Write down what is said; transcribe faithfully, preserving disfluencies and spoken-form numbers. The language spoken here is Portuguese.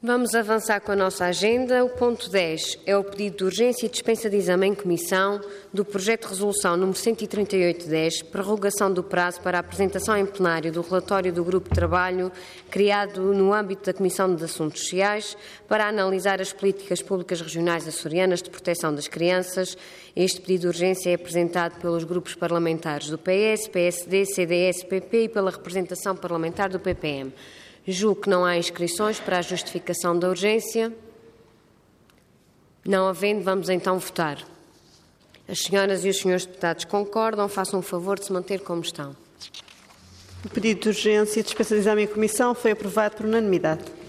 Vamos avançar com a nossa agenda. O ponto dez é o pedido de urgência e dispensa de exame em comissão do projeto de resolução número cento e trinta e oito dez, prorrogação do prazo para a apresentação em plenário do relatório do Grupo de Trabalho criado no âmbito da Comissão de Assuntos Sociais para analisar as políticas públicas regionais açorianas de proteção das crianças. Este pedido de urgência é apresentado pelos grupos parlamentares do P S, P S D, C D S, P P e pela representação parlamentar do P P M. Julgo que não há inscrições para a justificação da urgência. Não havendo, vamos então votar. As senhoras e os senhores deputados concordam, façam o favor de se manter como estão. O pedido de urgência e dispensa de exame em comissão foi aprovado por unanimidade.